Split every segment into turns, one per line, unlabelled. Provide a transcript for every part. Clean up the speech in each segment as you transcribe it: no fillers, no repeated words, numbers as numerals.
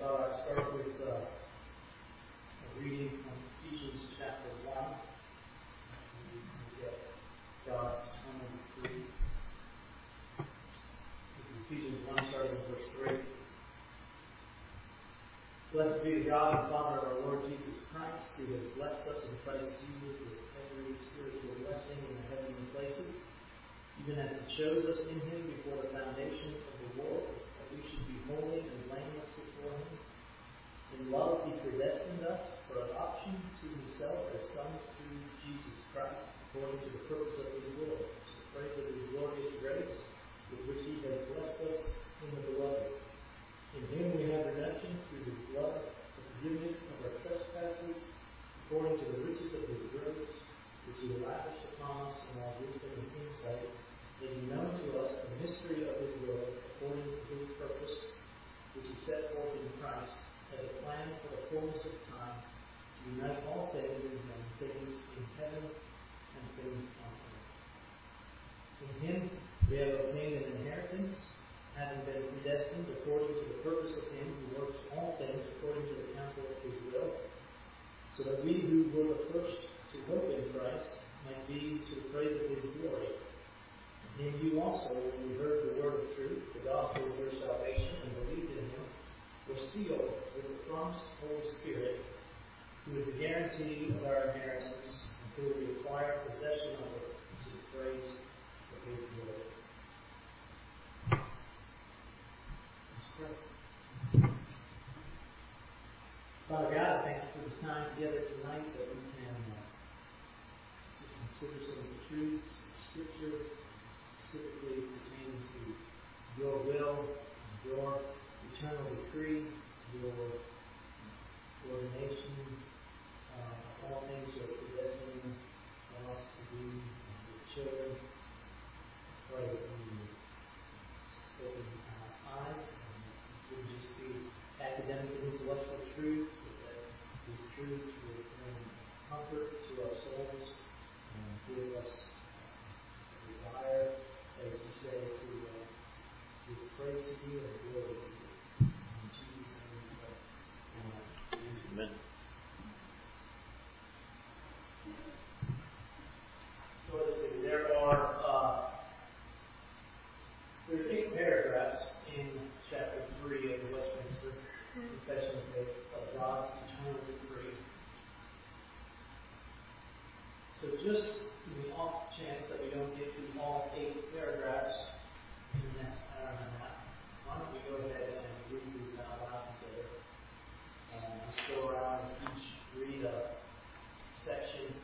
thought I'd start with a reading from Ephesians chapter 1. We get God's eternal decree. This is Ephesians 1, starting with verse 3. Blessed be the God and Father of our Lord Jesus Christ, who has blessed us in Christ Jesus with every spiritual blessing in the heavenly places, even as He chose us in Him before the foundation of the world, that we should be holy and blameless before Him. In love He predestined us for adoption to Himself as sons through Jesus Christ, according to the purpose of His will, to the praise of His glorious grace, with which He has blessed us in the Beloved. In Him we have redemption through His blood, the forgiveness of our trespasses, according to the riches of His grace, which He lavished upon us in all wisdom and insight, making known to us the mystery of His will, according to His purpose, which He set forth in Christ, as a plan for the fullness of time, to unite all things in Him, things in heaven and things on earth. In Him we have obtained an inheritance, having been predestined according to the purpose of Him who works all things according to the counsel of His will, so that we who were the first to hope in Christ might be to the praise of His glory. In Him you also, when you heard the word of truth, the gospel of your salvation, and believed in Him, were sealed with the promised Holy Spirit, who is the guarantee of our inheritance until we acquire possession of it to the praise of His glory. Father God, I thank you for this time together tonight that we can just consider some of the truths of Scripture, specifically pertaining to your will, your eternal decree, your ordination of all things you are predestining for us to be your children. I pray that we would open our eyes and this would just be academic and intellectual truths, but that these truths would bring comfort to our souls and give us a desire, as you say, to give praise to you and glory to you. In Jesus' name we pray. Amen. So let's see, there are 8 paragraphs in chapter 3 of the Westminster Confession of Faith of God's eternal decree. So just in the off chance that we don't get through all 8 paragraphs in the next hour and a half, why don't we go ahead and read these out loud together? Let's go around and each read a section.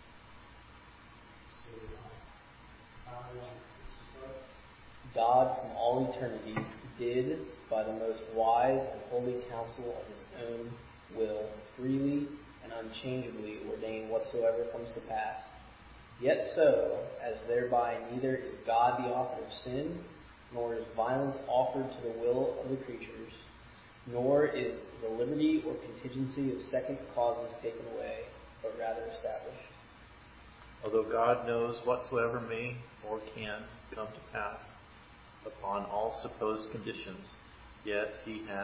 So, I want to start.
God from all eternity did, by the most wise and holy counsel of His own will, freely and unchangeably ordain whatsoever comes to pass. Yet so, as thereby neither is God the author of sin, nor is violence offered to the will of the creatures, nor is the liberty or contingency of second causes taken away, but rather established.
Although God knows whatsoever may or can come to pass upon all supposed conditions, yet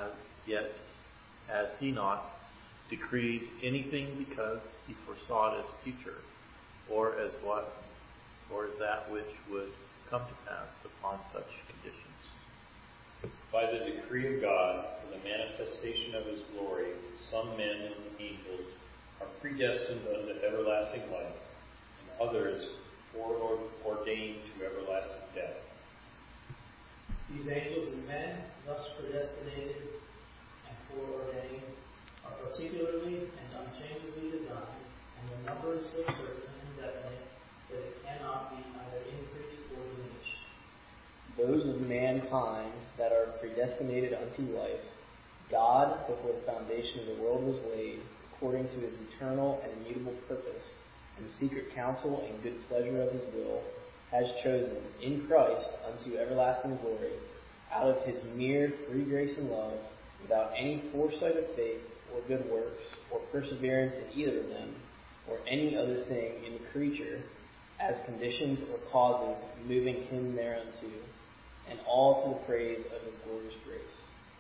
has He not decreed anything because He foresaw it as future, or as that which would come to pass upon such conditions.
By the decree of God, for the manifestation of His glory, some men and angels are predestined unto everlasting life, and others foreordained to everlasting death.
These angels and men, thus predestinated and foreordained, are particularly and unchangeably designed, and their number is so certain and definite that it cannot be either increased or diminished.
Those of mankind that are predestinated unto life, God, before the foundation of the world was laid, according to His eternal and immutable purpose, and secret counsel and good pleasure of His will, has chosen in Christ unto everlasting glory, out of His mere free grace and love, without any foresight of faith or good works, or perseverance in either of them, or any other thing in the creature, as conditions or causes moving Him thereunto, and all to the praise of His glorious grace.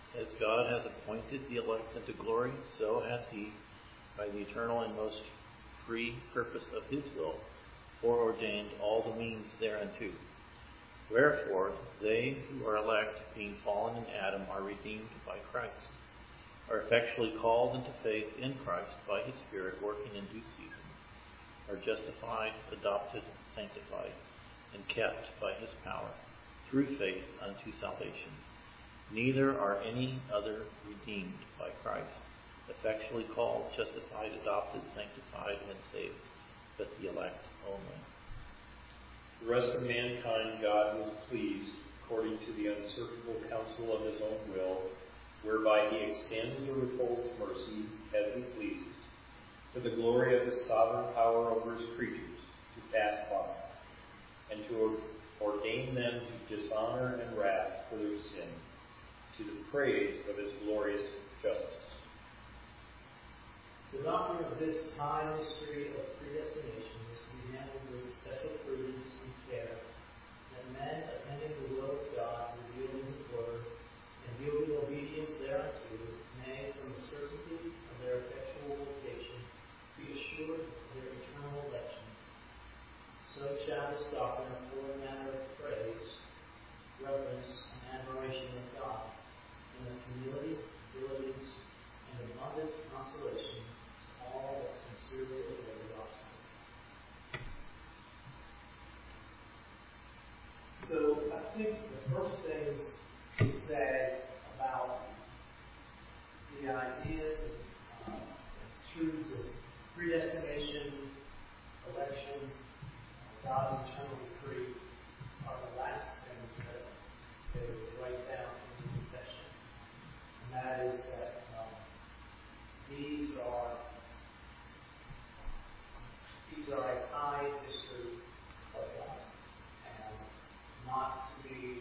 As God has appointed the elect unto glory, so has he, by the eternal and most free purpose of his will, foreordained all the means thereunto. Wherefore, they who are elect, being fallen in Adam, are redeemed by Christ, are effectually called into faith in Christ by his Spirit working in due season, are justified, adopted, sanctified, and kept by his power, through faith unto salvation. Neither are any other redeemed by Christ, effectually called, justified, adopted, sanctified, and saved, but the elect only.
The rest of mankind God was pleased, according to the unsearchable counsel of his own will, whereby he extends or withholds mercy as he pleases, for the glory of his sovereign power over his creatures, to pass by, and to ordain them to dishonor and wrath for their sin, to the praise of his glorious justice.
The doctrine of this high mystery of predestination is to be handled with special prudence and care, that men attending the will of God revealed in his word, and yielding obedience thereunto, may, from the certainty of their effectual vocation, be assured of their eternal election. So shall this doctrine afford a manner of praise, reverence, and admiration of God, in the humility, diligence, and abundant consolation to all that sincerely obey the gospel. So I think the first things to say about the ideas and truths of predestination, election, God's eternal decree are the last things that they would write down in the confession. And that is that these are a high history of God, and not to be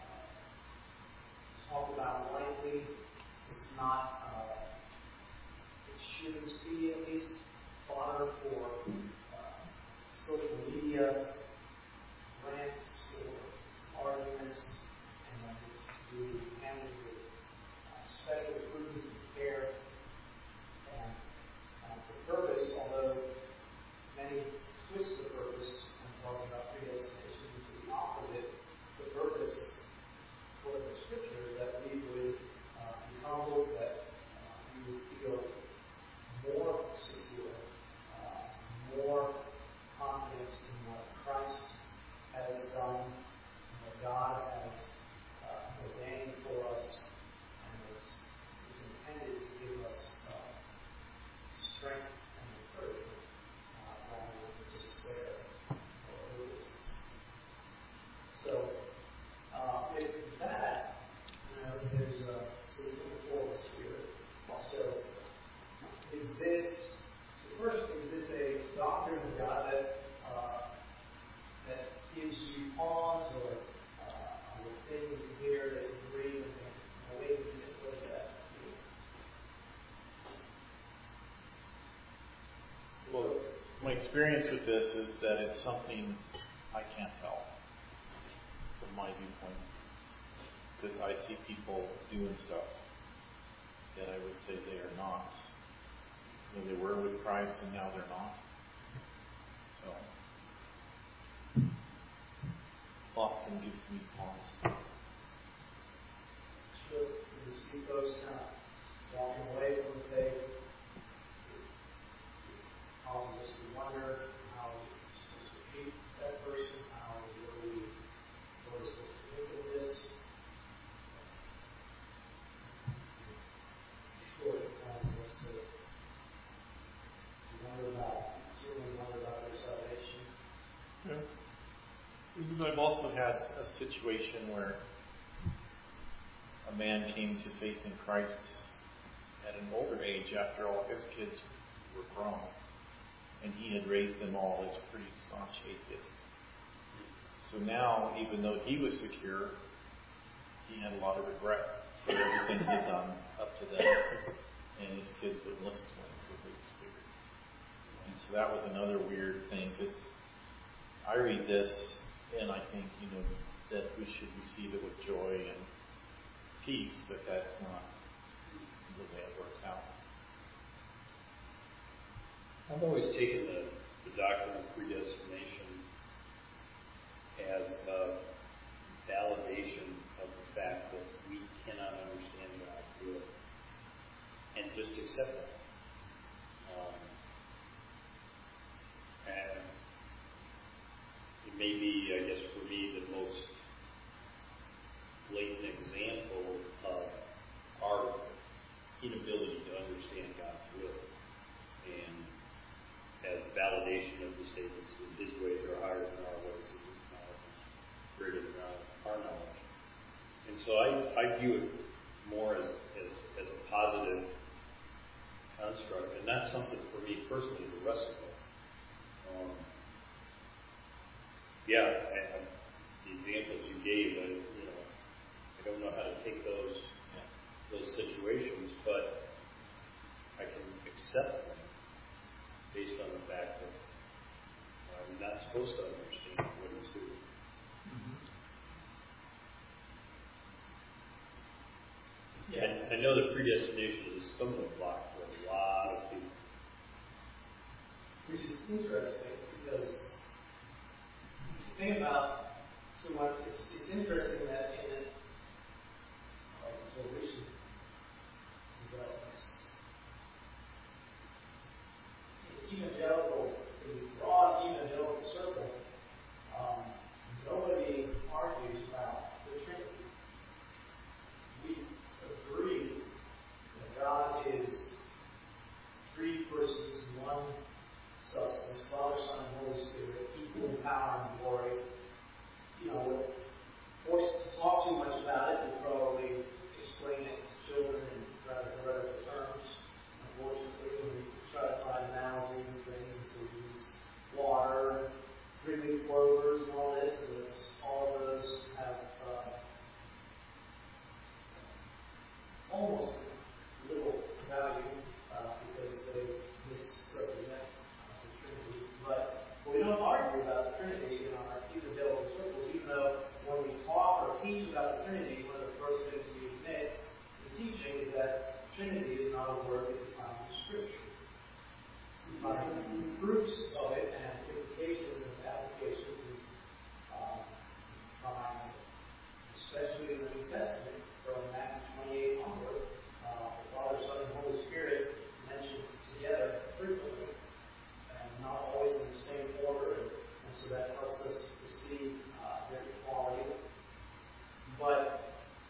talked about lightly. It's not. It shouldn't be at least fodder for social media rants or arguments, and it's to be handled with special prudence and care. And the purpose, although many twist the purpose when talking about predestination to the opposite, the purpose for the Scripture is that we would be humble, that we would feel more secure, more confidence in what Christ has done, and what God has ordained for us, and is intended to give us strength and encouragement rather than despair or hopelessness. So, with that, there's a sort of uniform spirit. Also, is this a doctrine of God that gives you pause, or are there things here that you read and think, wait a minute, what does that mean?
Well, my experience with this is that it's something I can't tell from my viewpoint. Because I see people doing stuff that I would say they are not. They were with Christ and now they're not. So, often gives me pause.
Sure, you see folks kind of walking away from the faith. It causes us to wonder how we're supposed to treat that person, how we're supposed to think of this. Sure, it causes us to wonder about their salvation.
Yeah. I've also had a situation where a man came to faith in Christ at an older age after all his kids were grown. And he had raised them all as pretty staunch atheists. So now, even though he was secure, he had a lot of regret for everything he had done up to then. And his kids wouldn't listen to him because they were scared. And so that was another weird thing, because I read this and I think, that we should receive it with joy and peace, but that's not the way it works out.
I've always taken the doctrine of predestination as a validation of the fact that we cannot understand God's will, and just accept that. And it may be, I guess, for me, the most blatant example of our inability to understand God's will, and as validation of the statements that His ways are higher than our ways, and His knowledge is greater than our knowledge. And so I view it more as a positive construct, and that's something for me personally to wrestle with. The examples you gave, I don't know how to take those situations, but I can accept them based on the fact that I'm not supposed to understand what He's doing.
Yeah.
I know that predestination is a stumbling block for a lot of people.
Which is interesting because if you think about it's interesting that in until recent developments in the broad evangelical circle, nobody argues about the Trinity. We agree that God is three persons, one substance, Father, Son, and Holy Spirit, equal in power and glory. We're forced to talk too much about it. We'll probably explain it to children in rather heretical terms. Unfortunately, when we try to find analogies and things, and so we use water, three-leaf clovers, and all this, and all of those have almost little value because they misrepresent the Trinity. But we don't argue about the Trinity in our evangelical circles, even though when we talk or teach about the Trinity, one of the first things we admit in teaching is that Trinity is not a word that we find in Scripture. We find proofs of it and implications and applications, and find, especially in the New Testament, from Matthew 28 onward, the Father, Son, and Holy Spirit mentioned together frequently, and not always in the same order, and so that helps us to see their equality. But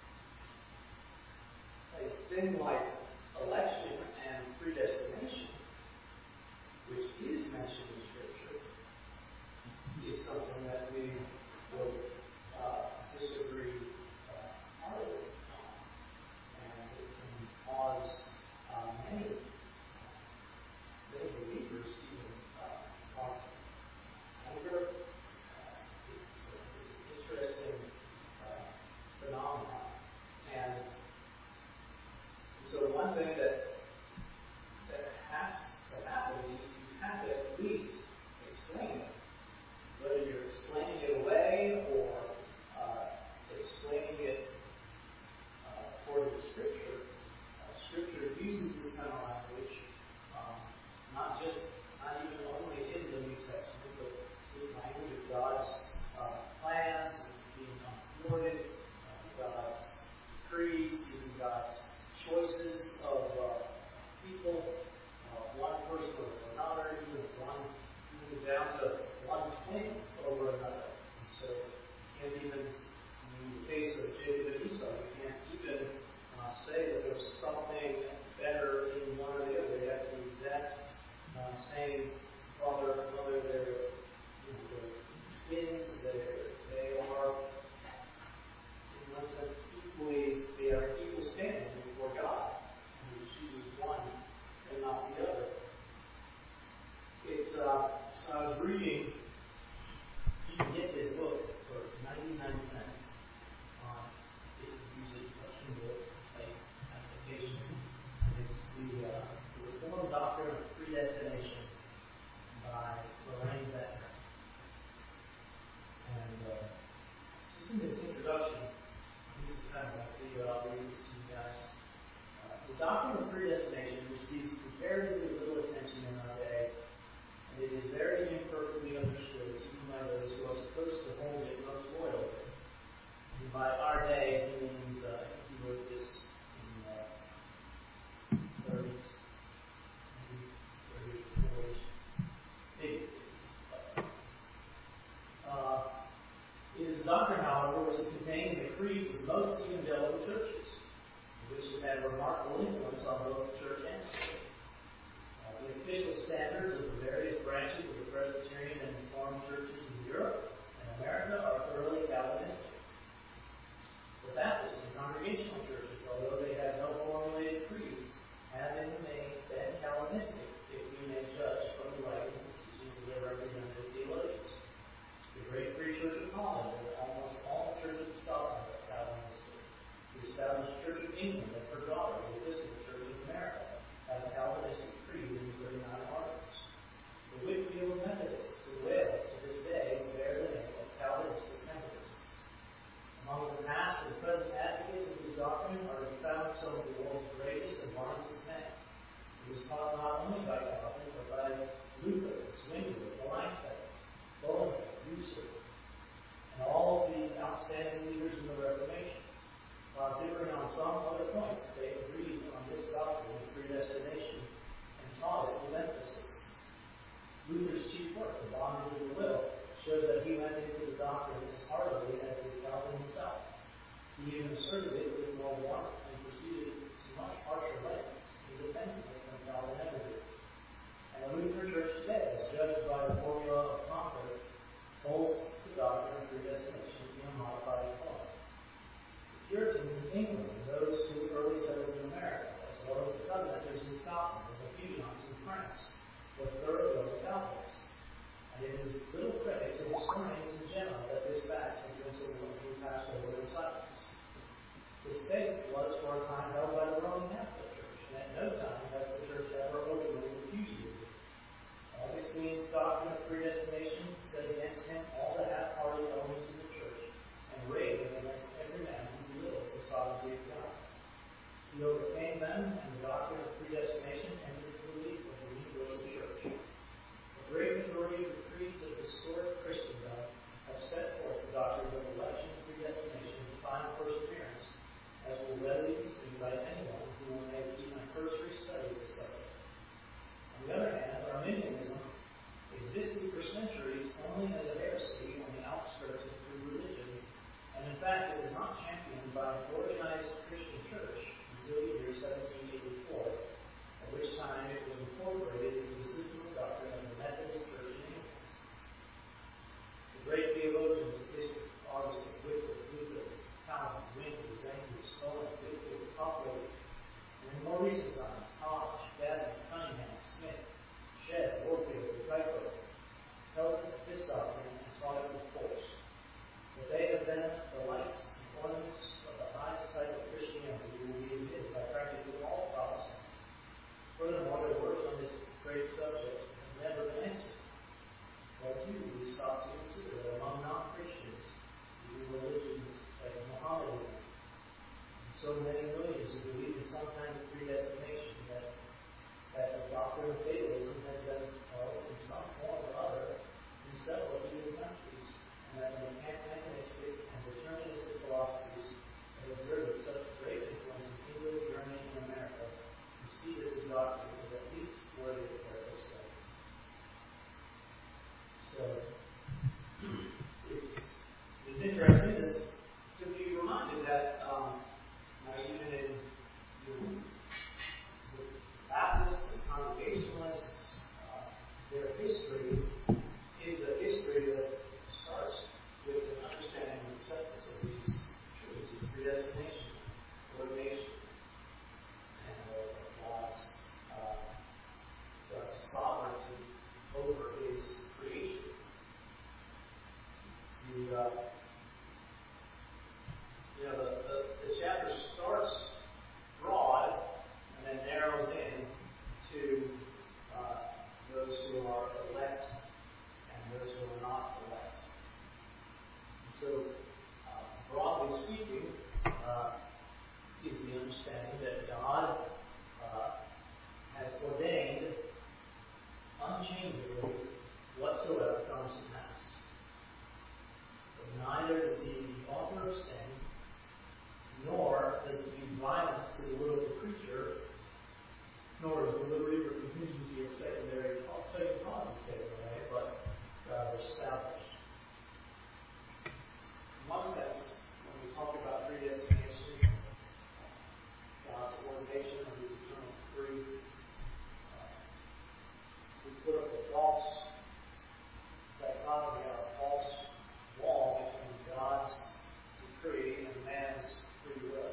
a thing like election and predestination, which is mentioned in Scripture, is something that we will disagree heartily on, and it can cause many believers even anger. It's an interesting phenomenon, and so one thing that has to happen is you have to at least explain it, whether you're explaining it away or explaining it according to Scripture. Scripture uses this kind of language, not even only in the New Testament, but this language of God's plans being unthwarted, God's decrees, even God's choices of doctrine of predestination receives comparatively little attention in our day, and it is very imperfectly understood even by those who are supposed to hold it most loyally. And by our day, he means, he wrote this in the 30s, maybe 30s, 40s, maybe 50s. It is a doctrine, however, which is contained in the creeds of most evangelical churches, which has had a remarkable influence on both church and state. The official standards of the various branches of the Presbyterian and Reformed churches in Europe and America are thoroughly Calvinistic. The Baptist and Congregational churches, although they have no formulated creeds, have in the main been Calvinistic, if we may judge from the writings and teachings of their representative theologians. The great Free Church of Holland and almost all churches of Scotland are Calvinistic. The established Church of England and her daughter, the Episcopal Church of America, have a Calvinistic creed in 39 articles. The Whitfield Methodists in Wales to this day bear the name of Calvinistic Methodists. Among the past and present advocates of this doctrine are to be found some of the world's greatest and wisest men. It was taught not only by Calvin, but by Luther, Zwingli, Melanchthon, Bullinger, Husserl, and all of the outstanding leaders in the Reformation. While differing on some other points, they agreed on this doctrine of predestination and taught it with emphasis. Luther's chief work, The Bondage of the Will, shows that he went into the doctrine as heartily as did Calvin himself. He even asserted it with more warmth and proceeded to much harsher lengths, independently from Calvin ever did. And the Lutheran Church today, as judged by the formula of Concord, holds the doctrine of predestination in a modified form. The Puritans in England and those who early settled in America, as well as the Covenanters in Scotland and the Huguenots in France, were thoroughgoing Calvinists. And it is little credit to historians in general that this fact has been so largely passed over in silence. This faith was for a time held by the Roman Catholic Church, and at no time has the Church ever openly repudiated it. Augustine's doctrine of predestination set against him all the half-hearted elements of the Church, and raved against every man who belittled the sovereignty of God. He overcame them, and the doctrine of predestination entered the belief of the universal Church. The great majority of the creeds of historic Christendom have set forth the doctrines of election and predestination and final perseverance, as will readily be seen by anyone who will make even a cursory study of the subject. On the other hand, Arminianism existed for centuries only as a heresy on the outskirts of true religion, and in fact it was not championed by an organized Christian church until the year 1784, at which time it was incorporated into the system of doctrine of the Methodist Church in England. The great theologians of history, Augustine, Wycliffe, Luther, Calvin, Zwingli, Zwingli, Whitfield, Topley, put up a false dichotomy, a false wall between God's decree and man's free will.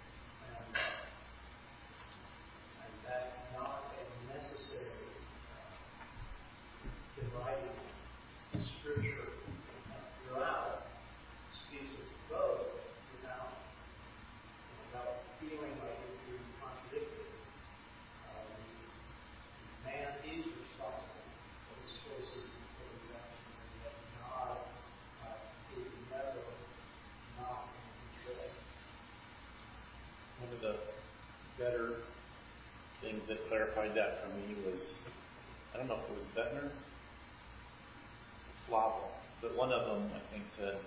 And that's not a necessary dividing Scripture throughout. It speaks of both without feeling like it's being contradicted. Man is responsible for his choices and for his actions, and yet God is never not in control.
One of the better things that clarified that for me was, I don't know if it was Bettner, Flavel, but one of them I think said,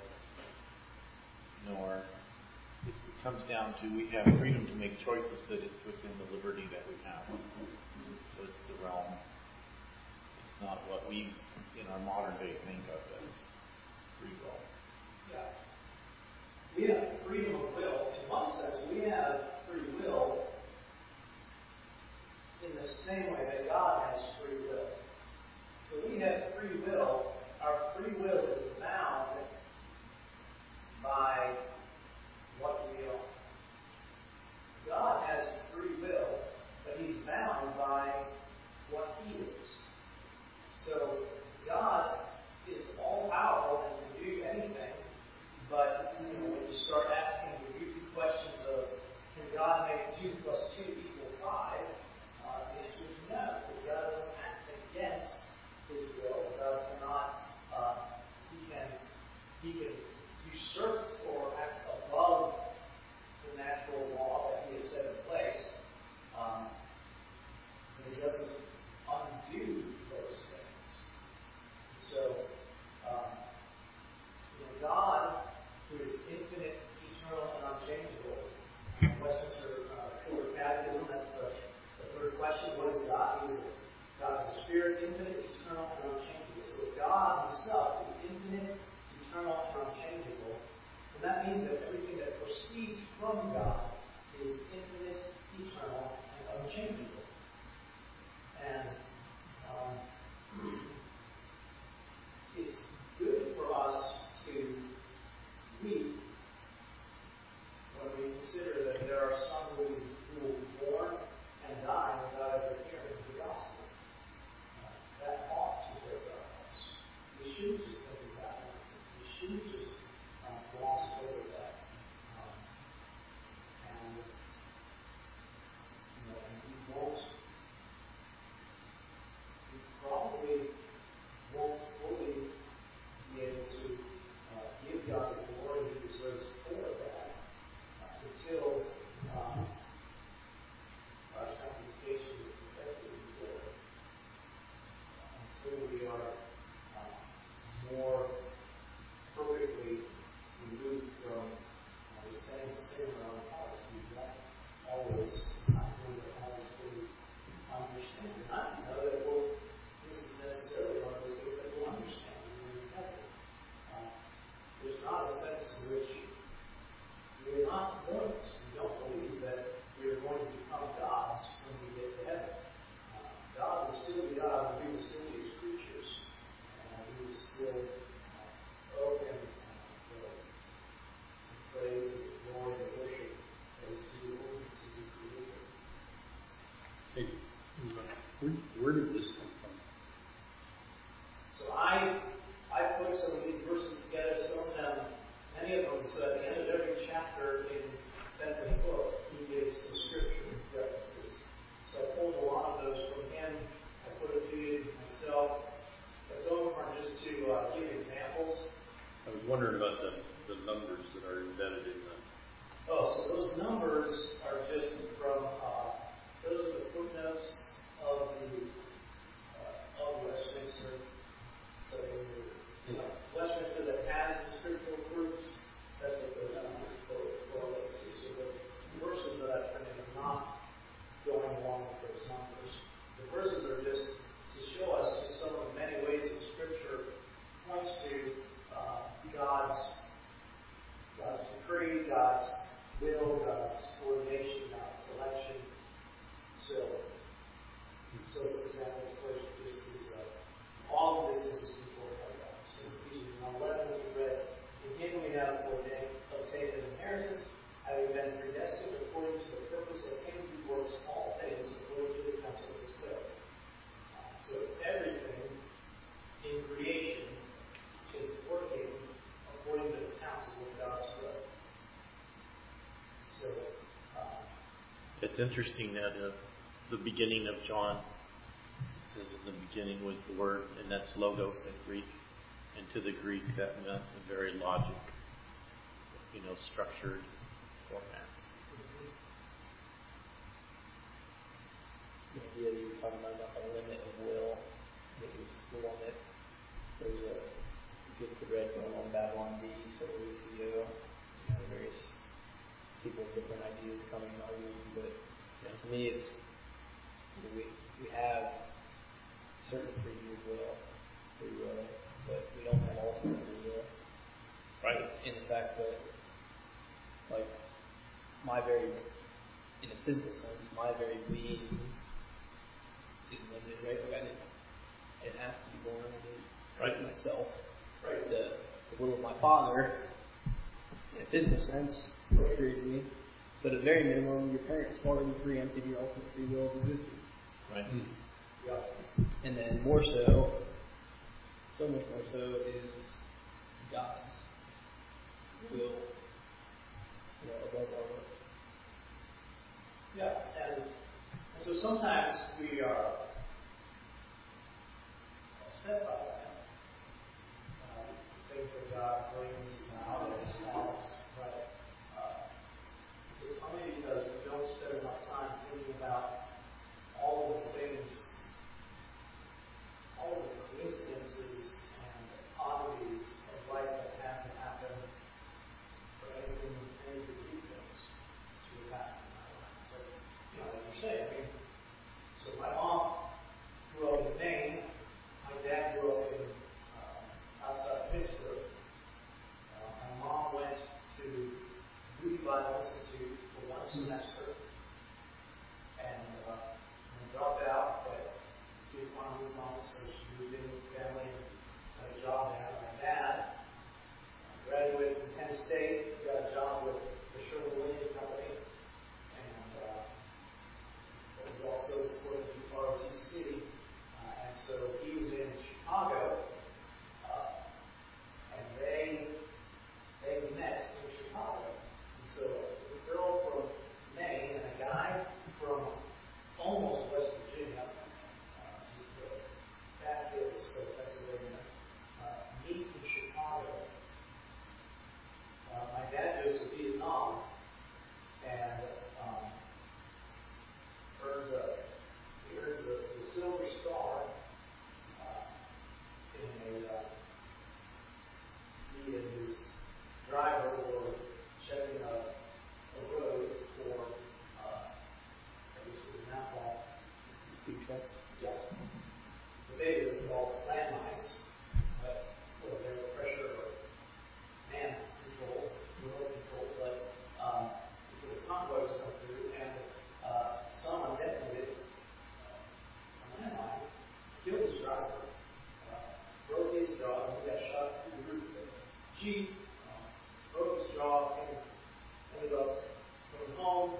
it comes down to we have freedom to make choices, but it's within the liberty that we have. So it's the realm. It's not what we, in our modern day, think of as free will.
Yeah. We have freedom of will. In one sense, we have free will in the same way that God has free will. So we have free will. Our free will is bound by what we are. God has free will, but he's bound by what he is. So God is all powerful and can do anything, but when you start asking the goofy questions of can God make 2 + 2 = 5, the answer is no, because God doesn't act against his will. God cannot. He can usurp or act above the natural law that he has set in place. And he doesn't undo those things. So, God, who is infinite, eternal, and unchangeable, Westminster Shorter Catechism, that's the third question. What is God? God is a spirit, infinite, eternal, and unchangeable. So if God himself is infinite, eternal, and unchangeable, then that means that everything that proceeds from God is infinite, eternal, and unchangeable. And it's good for us to weep when we consider that there are some who will be born and die without ever hearing the gospel. That ought to break our hearts. We shouldn't just think about it. We shouldn't just gloss over that. And we probably won't fully be able to give God the glory he deserves for that until our sanctification is perfected before, until we are more perfectly removed from the same sin in our own hearts. We don't always fully understand. And I don't know that this is necessarily one of those things that we'll understand when we have it. There's not a sense in which we're not mortals. We don't believe that we're going to become gods when we get to heaven. God will still be God, and we will still be his creatures. And we will still owe him the praise, the glory, the worship that is due only to the Creator.
Hey, where did this come from?
So I put some of these verses together, many of them, so at the end of every chapter in Bentley's book, he gives some scripture references. So I pulled a lot of those from him. I put a few myself. But some of them are just to give examples.
I was wondering about the numbers that are embedded in the...
Oh, so those numbers are just from, those are the footnotes of Westminster. So Westminster that has the scriptural proofs, that's what those numbers correlate to. So the verses that I printed are not going along with those numbers. The verses are just to show us just some of the many ways that Scripture points to God's decree, God's will, God's ordination, God's election. So for example, the first just is
it's interesting that the beginning of John says in the beginning was the Word, and that's logos in Greek. And to the Greek, that meant a very logic, structured formats.
The idea that you were talking about the limit of will, I think is the one that there was a good thread going on Babylon D several weeks ago. Various people with different ideas coming and arguing, but to me, it's we have certain free will, but we don't have ultimate free will.
Right.
In the fact that, in a physical sense, my very being is limited, right? It has to be born into myself. Right. The will of my Father, in a physical sense, created me. So at the very minimum, your parents already preempted your ultimate free will of existence.
Right.
Yeah. And then more so much more so, is God's will, above our will.
Yeah, and so sometimes we are upset by that. Things that God brings out of us, but it's only because we don't spend enough time thinking about all of the things, all of the coincidences and oddities of life that have to happen for any good things to happen in our lives. So, like you're saying, so my mom grew up in Maine, my dad grew up in outside Pittsburgh. My mom went to Moody Bible Institute for one semester and dropped out, but didn't want to move on, so she moved in with family and got a job there. My dad graduated from Penn State, got a job with the Sherwin-Williams Company, and was also reported to ROTC. And so he was in Chicago, and they met in Chicago. And so a girl from Maine and a guy from almost West Virginia, just the back hills of Pennsylvania, meet in Chicago. My dad goes to Vietnam and earns the Silver Star in he and his driver were checking a road for I guess it was an outlaw. Yeah. But they were involved landmines, but they were pressure or man control, remote control, but because a convoy was coming through and someone detonated a landmine, killed his driver, broke his jaw, and he got shot through the roof of the Jeep, broke his jaw, and ended up going home.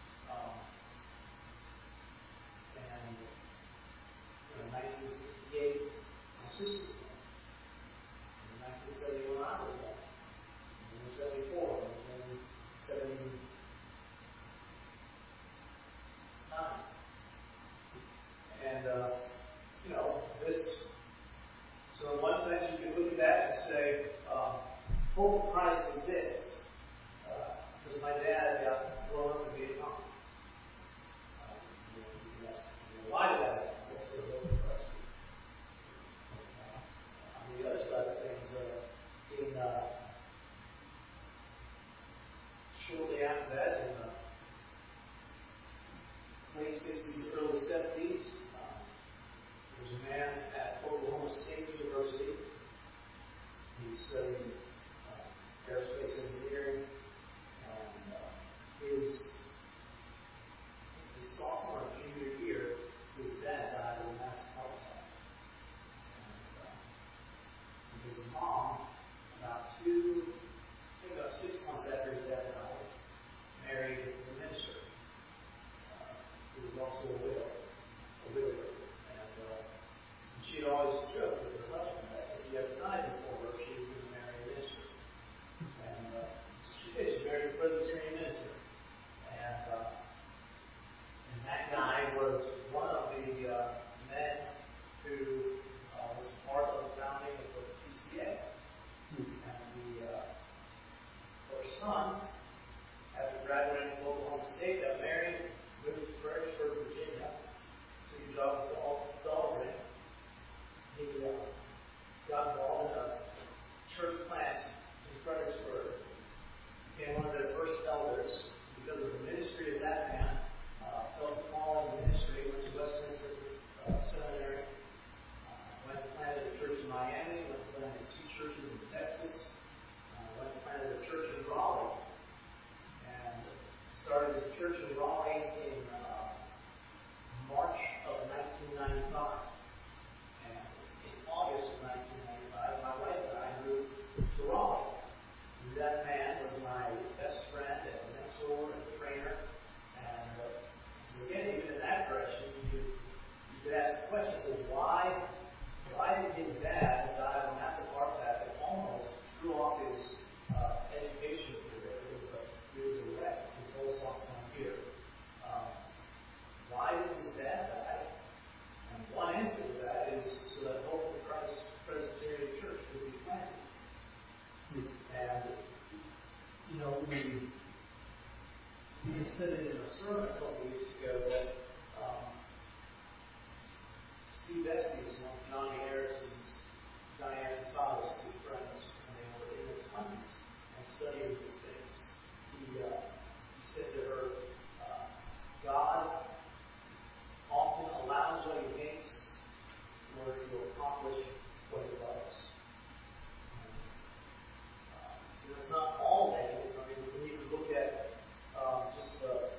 And in 1968, my sister was born. In 1971, I was born. In 1974, in 1979. And, this, so in one sense you can look at that and say, hope of Christ exists. Because my dad got blown up in Vietnam. Why did that happen? Well, so hope of Christ. On the other side of things, shortly after that, in the late 60s, early 70s, there was a man at Oklahoma State University. He studied aerospace engineering, and his sophomore and junior year, his dad died of a massive heart attack. And his mom, about 6 months after his dad died, married the minister, who was also a widower. And she had always joked with her husband that if he ever died before her, she was going to marry a minister. And so she did. She married a Presbyterian minister. And his dad died of a massive heart attack and almost threw off his education career. It was a wreck, his whole sophomore year. Why did his dad die? And one answer to that is so that Hope of Christ Presbyterian Church would be planted. And, we said it in a sermon a couple weeks ago that Steve Estes, one of Johnny Harrison's father's two friends, when they were in their 20s and studying these things, he said to her, God often allows what he hates in order to accomplish what he loves. It's not all negative. I mean, we need to look at just the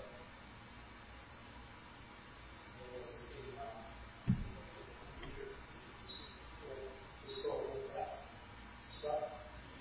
stuff.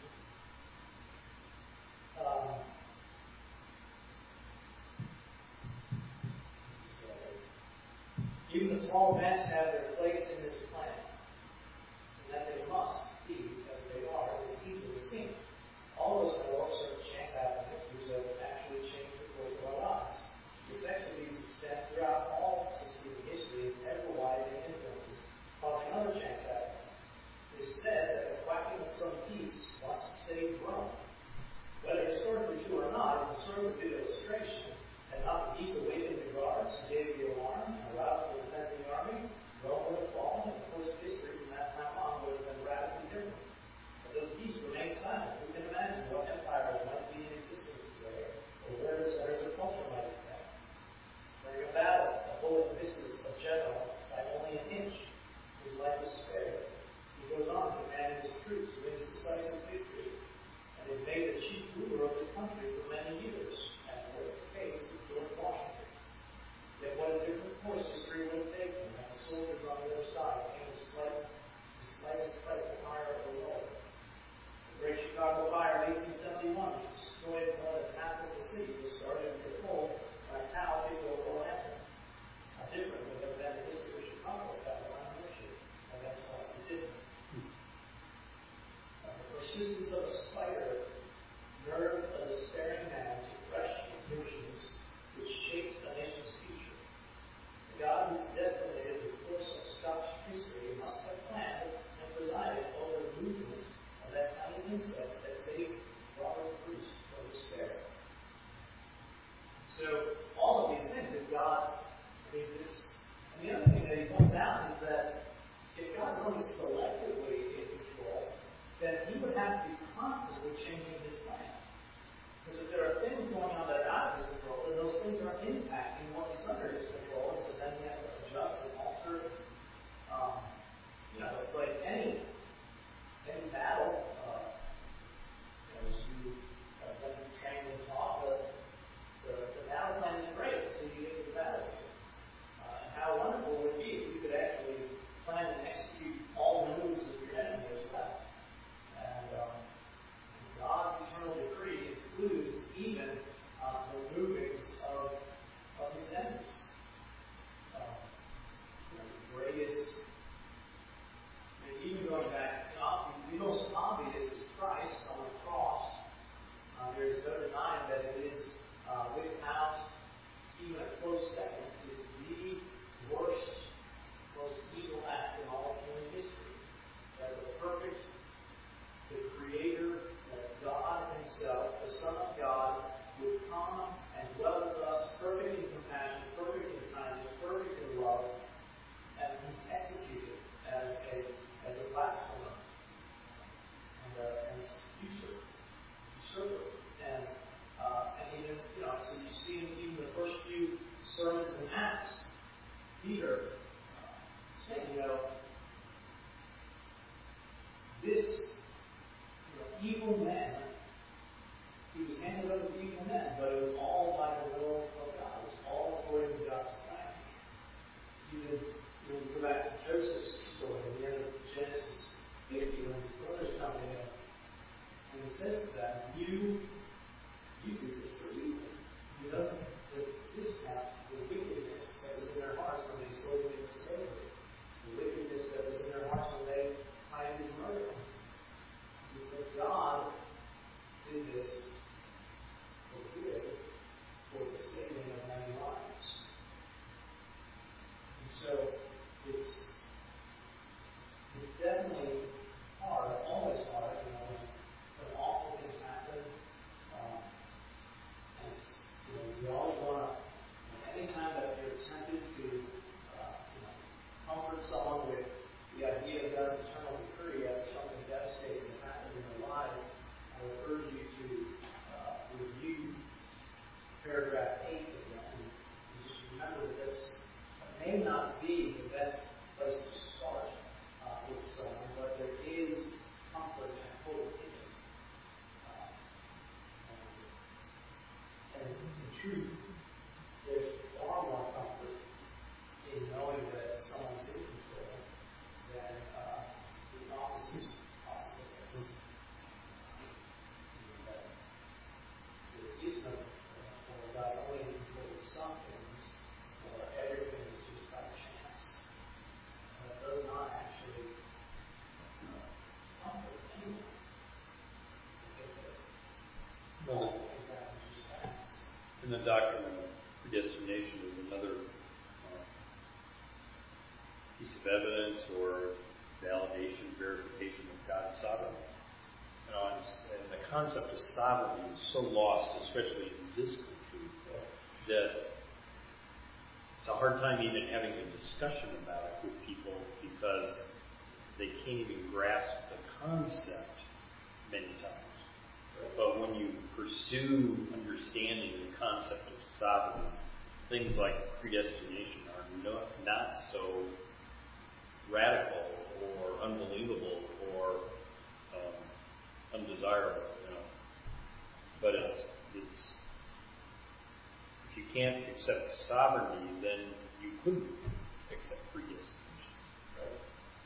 Even the small events have their place in this plan, and that they must be, because they are, is easily seen. All those heroics are chance happenings which have actually changed the course of our lives. The effects of these extend throughout all succeeding history and ever widening influences, causing other chance happenings. It is said that the quacking of some geese once saved Rome. Whether historically true or not, it served a good illustration. Had not the geese awakened the guards and gave the alarm and aroused the defending army, Rome would have fallen, and the course of history from that time on would have been radically different. But those geese remained silent. Who can imagine what empires might be in existence today, or where the centers of culture might be found? During a battle, the bullet misses a general by only an inch. His life is spared. He goes on commanding his troops, wins decisive victory, and is made the chief ruler of the country for many years, as was the case with George Washington. Yet what a different course history would have taken when the soldiers on the other side came the slightest trifle higher or lower. The Great Chicago Fire of 1871, which destroyed more than half of the city, was started and controlled by Cal Pico Orlando. How different would have been the history of Chicago if that were uninitiated, and that's how it did. The persistence of a spider nerved a despairing man to fresh exertions which shaped a nation's future. The God who destinated the course of Scotch history must have planned and presided over the movements of that tiny insect that saved Robert Bruce from despair. So, all of these things that God's, and the other thing that he points out is that if God's only selectively in control, then he would have to be constantly changing his plan. Because if there are things going on that are out of his control, then those things are impacting what is under his control, and so then he has to adjust and alter. It's like any battle. As you have been trained and taught, the battle plan is great until you get to the battlefield. And how wonderful would it be if you could actually plan and execute all the moves of your enemy as well. And God's eternal decree includes even the movings of his enemies. The greatest, even going back, the most obvious is Christ on the cross. There's no denying that it is, without even a close second, is the worst, most evil act in all of human history. That the perfect, the Creator, that God Himself, the Son of God, would come and dwell with us, perfect in compassion, perfect in kindness, perfect in love, and He's executed as a blasphemer and usurper. And even, so you see in even the first few sermons in Acts, Peter saying, this evil man, he was handed over to evil men, but it was all by the will of God. It was all according to God's plan. Even when you go back to Joseph's story at the end of Genesis 50, when his brothers come to him, and he says to them, you do this for evil. To discount the wickedness that was in their hearts when they sold me into slavery. The wickedness that was in their hearts when they may not be the best place to start with someone, but there is comfort and hope in it. And in truth, there's far more comfort in knowing that someone's in control than the opposite possible case. There is no control, or God's only in control of some things, or everything is just by chance. That does not actually comfort anyone.
Well, and the doctrine of predestination is another piece of evidence or validation, verification of God's sovereignty. And the concept of sovereignty is so lost, especially in this country, that it's a hard time even having a discussion about it with people because they can't even grasp the concept many times. But when you pursue understanding the concept of sovereignty, things like predestination are not so radical or unbelievable or undesirable, But it's if you can't accept sovereignty, then you couldn't accept predestination, right?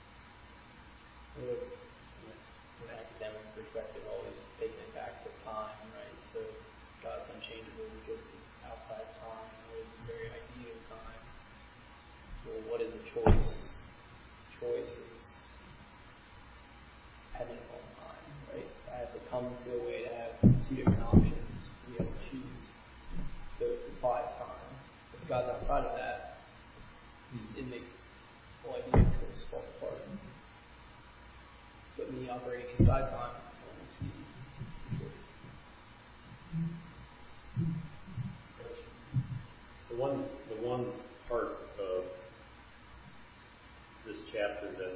From an academic perspective, always taking it back to time, right? So God's unchangeable because He's outside time, or the very idea of time. Well, what is a choice? Choice is having a long time, right? I have to come to a way to have two different options to be able to choose. So it implies time. If God's outside of that, it makes the whole idea of choice fall apart. But me operating inside time, I don't see choice.
The one part of this chapter that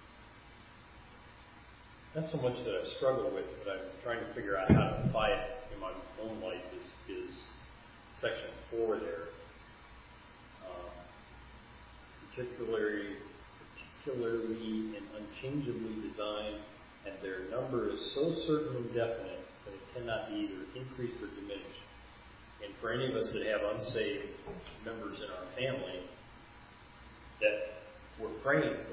not so much that I've struggled with, but I'm trying to figure out how to apply it in my own life is section 4 there. Particularly and unchangeably designed, and their number is so certain and definite that it cannot be either increased or diminished. And for any of us that have unsaved members in our family that we're praying for,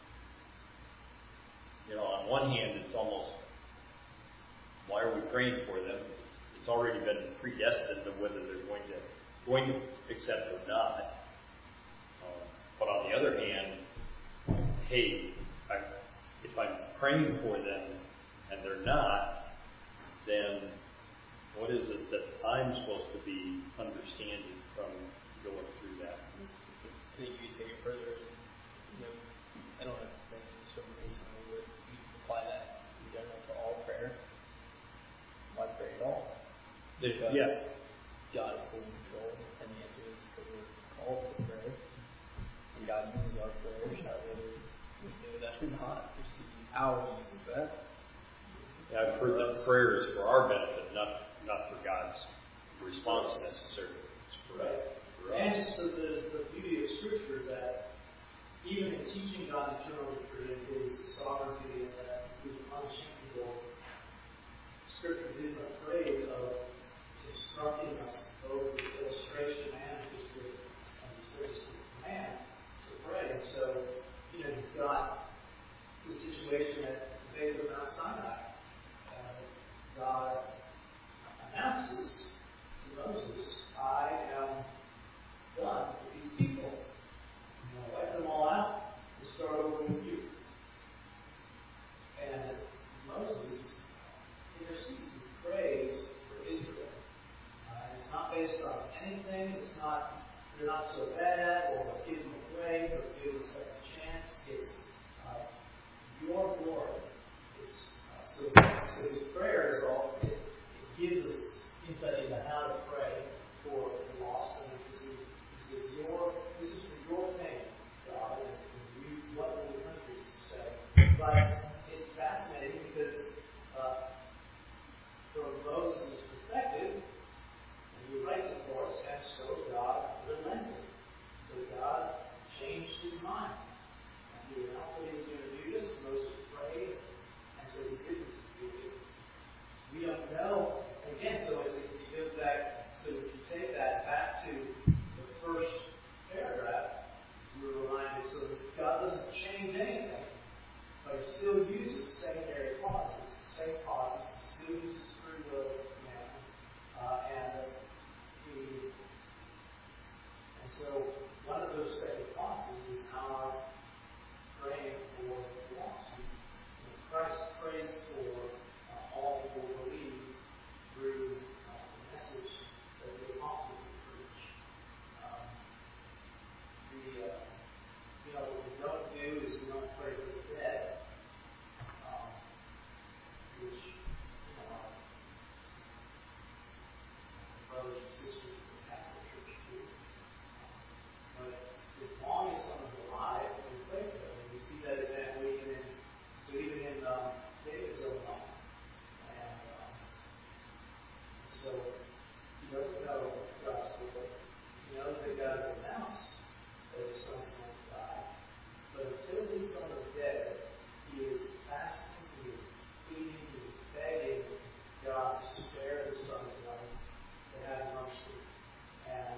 on one hand, it's almost, why are we praying for them? It's already been predestined of whether they're going to accept or not. But on the other hand, hey, if I'm praying for them and they're not, then what is it that I'm supposed to be understanding from going through that?
I think you take it further. I don't have to spend this over recently, but you apply that in general to all prayer. Why pray at all? Because
yes.
God is fully in control, and the answer is because we're called to pray. And God uses our prayers, whether we know that or not, to see how He uses that.
Yeah, I've heard that prayer is for our benefit, not for God's response necessarily. It's for
And so the beauty of Scripture is that even in teaching God eternally through His sovereignty and that He's unchangeable, Scripture isn't afraid of instructing us both with illustration and just with command to pray. And so, you've got the situation at the base of Mount Sinai. God announces to Moses, I am done with these people. I'm going to wipe them all out and start over with you. And Moses intercedes and prays for Israel. It's not based on anything. They're not so bad, or give them away, or give them a second chance. It's your glory. So his prayer is all, it gives us insight into how to pray for the lost. And this is for your name, God, and what will the countries say. But it's fascinating because from Moses' perspective, and he writes, of course, and so God relented. So God one of those second causes is our praying for the lost. Christ prays for all who will believe through the message that the apostles preach. What we don't do is we don't pray for the dead, which our brothers and sisters of the Catholic Church do. But as long as someone's alive, we pray for them. And we see that example even in David's own life. And so he doesn't know God's will. He knows that God has announced that his son's going to die. But until his son is dead, he is fasting, he is pleading, he is begging God to spare his son's life, to have mercy. And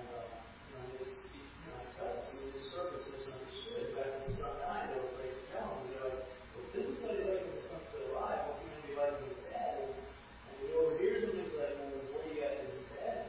I tell us, his servants misunderstood. But when his son died, they were afraid to tell him. They're like, well, this is what he's like when his son's still alive. What's he going to be like when he's dead? And he overhears him and he's like, well, what do you got? Is he dead?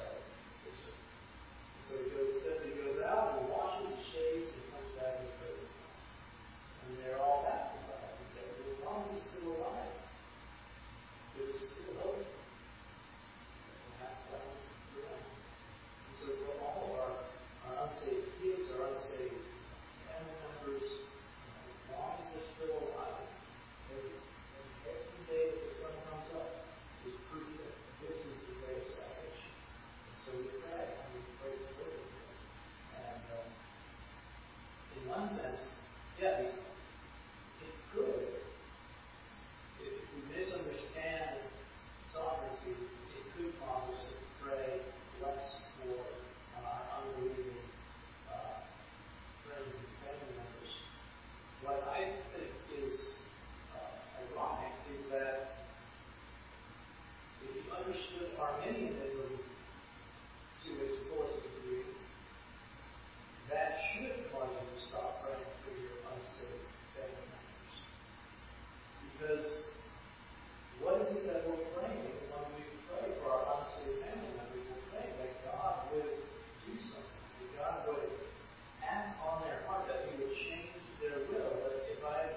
So he goes out and washes and shaves and comes back and prays. And they're all baptized. He said, well, as long as he's still alive, there's still hope. And that's how we're doing. And so for all our unsaved kids, our unsaved family members, as long as they're still alive, every day that the sun comes up is proof that this is the way of salvation. And so we pray, and we pray for them. And in one sense, yeah, it could. If we misunderstand sovereignty, it could cause us to pray less for our unbelieving friends and family members. What I think is ironic is that if you understood Arminianism to its fullest degree, that should cause you to stop praying for your unsaved family members. Because what is it that we're praying when we pray for our unsaved family members? We're praying that God would do something, that God would act on their heart, that He would change their will. But if I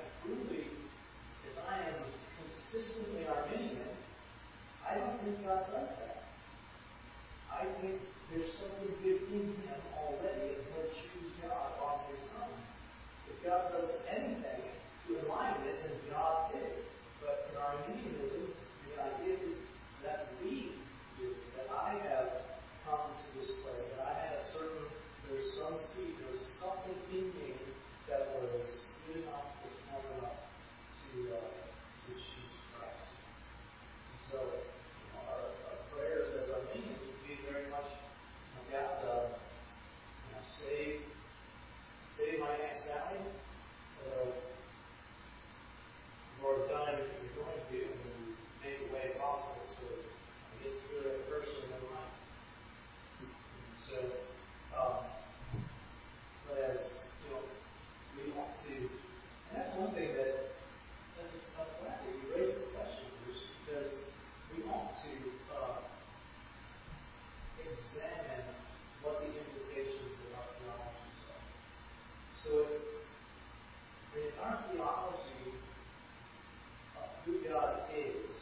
am consistently Arminian, I don't think God does that. I think there's something good in Him already, and He'll choose God on His own. If God does anything to align it, then God did. But in Arminianism, the idea is that we do, that I have come to this place, that I had there's some seed, there's something in me that was good enough, was smart enough to choose Christ. And so, our prayers as Armenians would be very much, God, save my Aunt Sally. Lord, done everything you're going to do, and make a way possible. So I guess do it first and then mine. So, but as we want to, and that's one thing I'm glad that you raised the question, Bruce, because we want to examine what the implications of our theologies are. So, in our theology of who God is,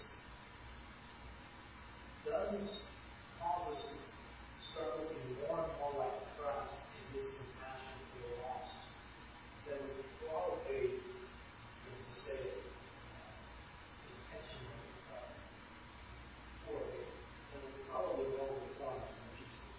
doesn't cause us to start looking more and more like Christ in His compassion for the lost, then we probably, to say it intentionally, poorly, then we probably will become Jesus.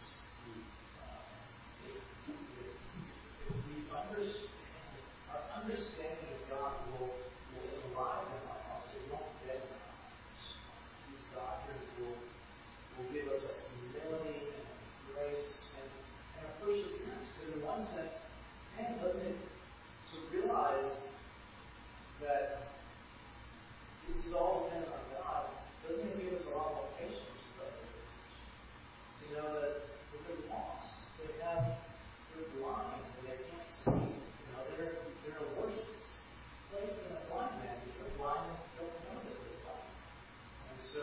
If we understand, our understanding of God will alive in our hearts. It won't dead in our hearts. These doctrines will give us a humility and a grace and a perseverance. Because in one sense, man, doesn't it, to realize that this is all dependent on God, doesn't it give us a lot more patience with other believers? To know that they're lost, they're blind, and they can't see. They're a worse place than a blind man, because they're blind and don't know that they're blind. And so,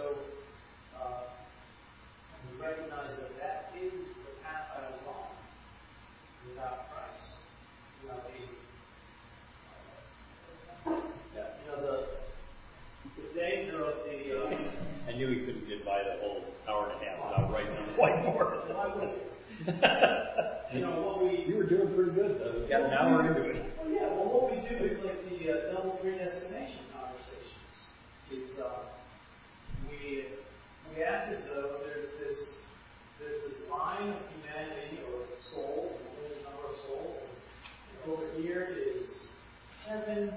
we recognize that is the path I was on. without Christ. You know, the danger of the.
I knew he couldn't get by the whole hour and a half without writing on the whiteboard.
What
you were doing pretty good, though. You got an hour into it.
Well, yeah. Well, what we do is like the double predestination conversations. Is we act as though there's this line of humanity or souls, and there's a number of souls. And over here is heaven.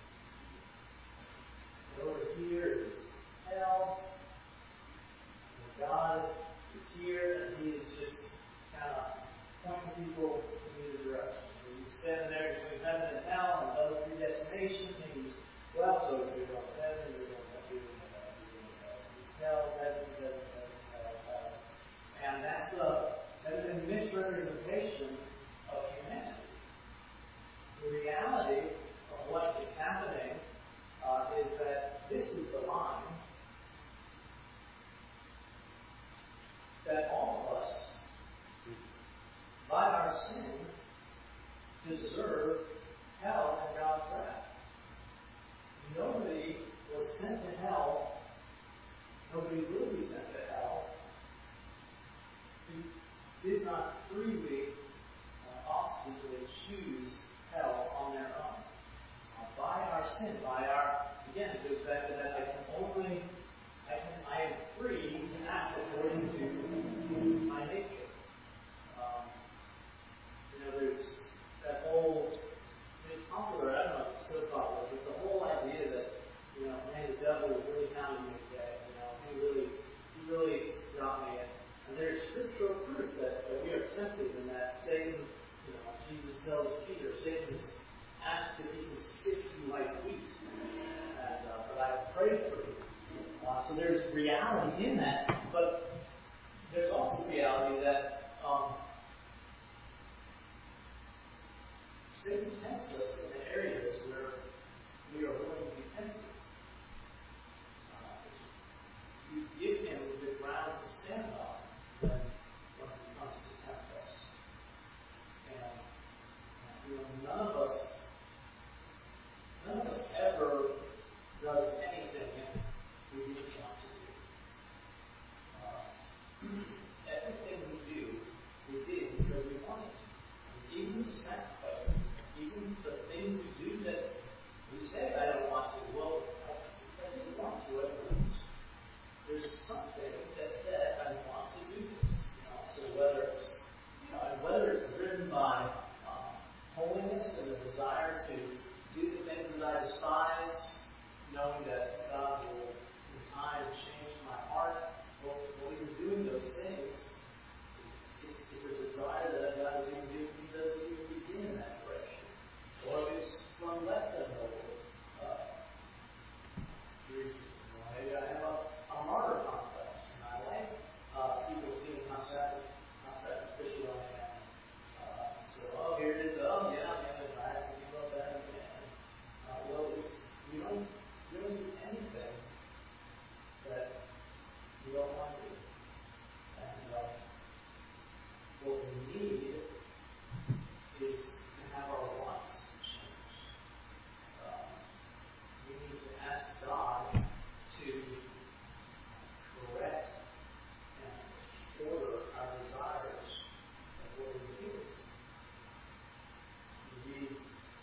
And over here is hell. And God is here, and He is just kind of pointing people in either direction. So He's standing there between heaven and hell, and double predestination. And He's, well, so if you're going to heaven, you're going to hell, heaven, hell. And that is a misrepresentation of humanity. The reality of what is happening is that this is the line that all of us, by our sin, deserve hell and God's wrath. Nobody was sent to hell. Nobody will be sent to hell who did not freely, obstinately choose hell on their own. By our sin, again, it goes back to that I am free to act according to my nature. There's that whole, it's popular, I don't know if it's still popular, but the whole idea that, man, the devil is really hounding me today. He really got me. And there's scriptural proof that we are tempted and that Satan, Jesus tells Peter, Satan is asked if he can sift you like wheat. But I prayed for you. So there's reality in that, but there's also reality that Satan tempts us in the areas where we are willing to be tempted. You give him the ground to stand on when he comes to tempt us. And none of us ever does anything we didn't want to do. Everything we do, we did because we wanted to. And even the sacrifice, even the things we do that we say, I don't want to. Well, I didn't want to at first. There's something that said, I want to do this. So whether it's driven by holiness and a desire to do the things that I despise, knowing that God will in time change my heart, well, even doing those things, it's a desire that God is even doing because He will begin in that direction. Or if it's from less than noble reason. Maybe I have a martyr complex, and I like people seeing how sacrificial I am. So, here it is. Oh, yeah, I have to give up that again. We don't really do anything that we don't want to do. And what we need is to have our wants changed. We need to ask God to correct and order our desires according to His. You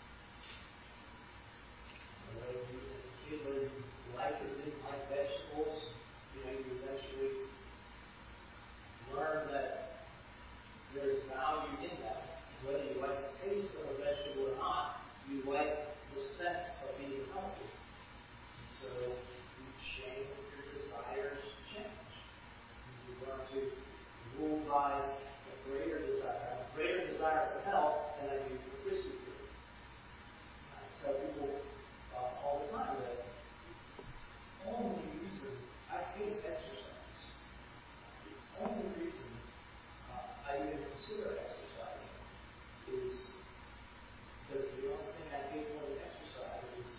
whether you like or didn't like vegetables, you eventually learn that there's value in that. Whether you like the taste of a vegetable or not, you like the sense of being healthy. So you change, your desires change. You learn to rule by a greater desire for health than I do for Christian food. I tell people all the time that the only reason I hate exercise, the only reason I even consider exercising is because the only thing I hate more than exercise is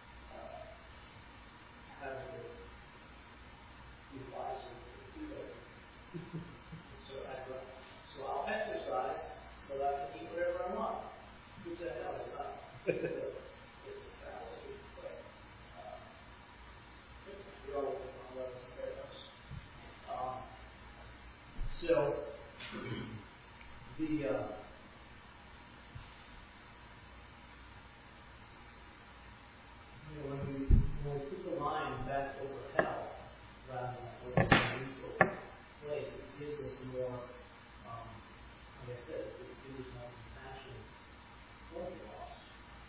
having to be wise and do it. So I'll exercise so that I can eat whatever It's a travesty, but we all want to love some paradise. So, when we put the line back over hell, rather than over a neutral place, it gives us more, like I said, it just gives us more compassion for the lost.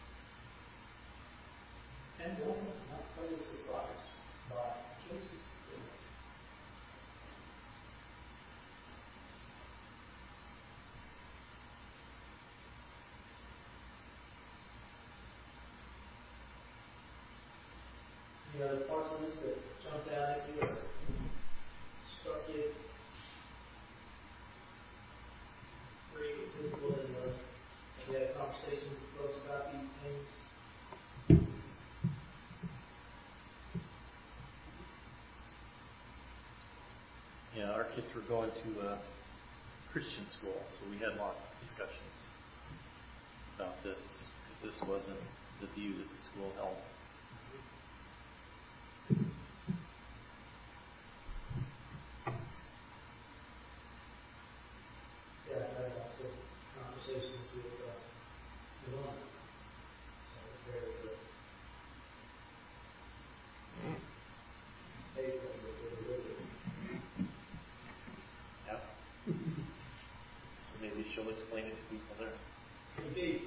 And also, not quite as surprised by choices to do. Any other parts of this that jumped out at you or struck you? Very visible in have you had conversations with folks about these things?
Yeah, our kids were going to a Christian school, so we had lots of discussions about this, because this wasn't the view that the school held.
Yeah, I had lots of conversations with Yvonne. Very good.
Yeah. So maybe she'll explain it to people there.
Indeed.